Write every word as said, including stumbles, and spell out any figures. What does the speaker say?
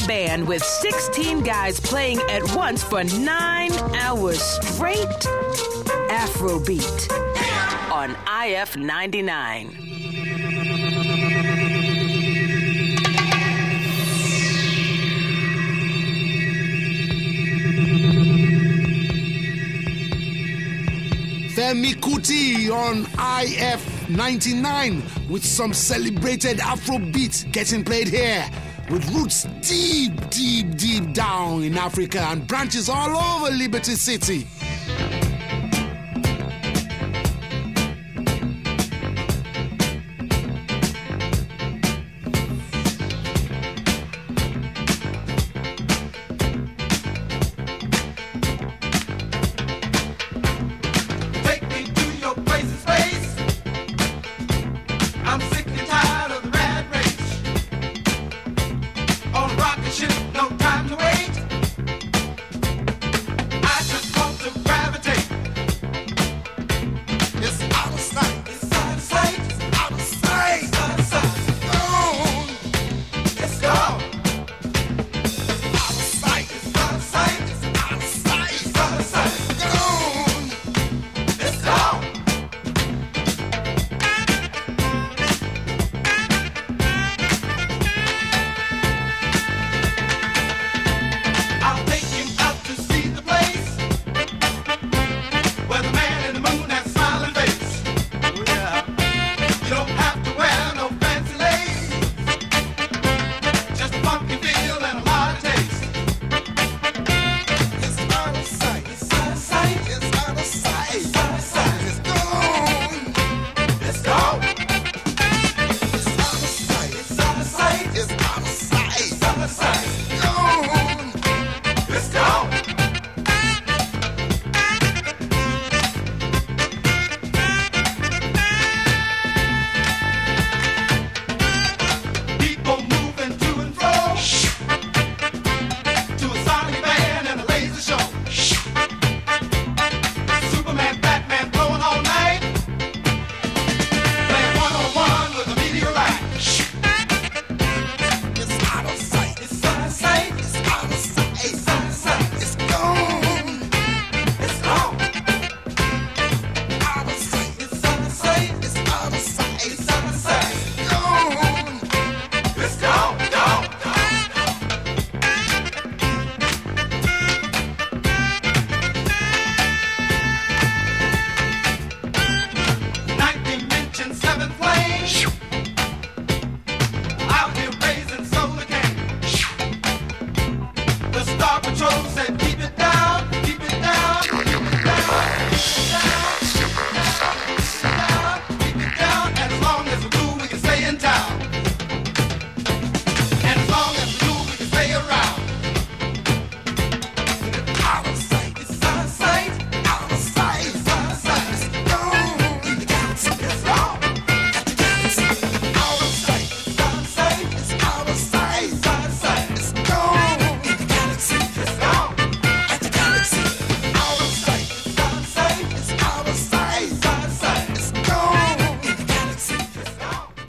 band with sixteen guys playing at once for nine hours straight. Afrobeat on I F ninety-nine. Femi Kuti on I F ninety-nine with some celebrated Afrobeat getting played here, with roots deep, deep, deep down in Africa and branches all over Liberty City.